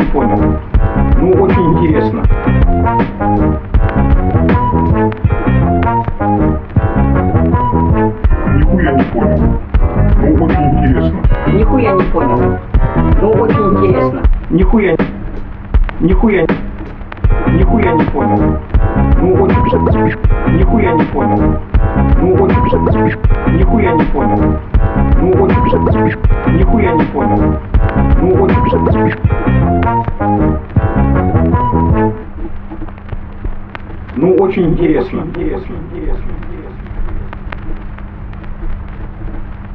не понял. Ну, очень интересно. Нихуя не понял. Ну, очень интересно. Нихуя не понял. Ну, очень интересно. Нихуя не понял. Ну, очень... Нихуя не понял. Ну, очень... Нихуя не понял. Ну, очень... Нихуя не понял. Ну, очень... Ну, очень интересно.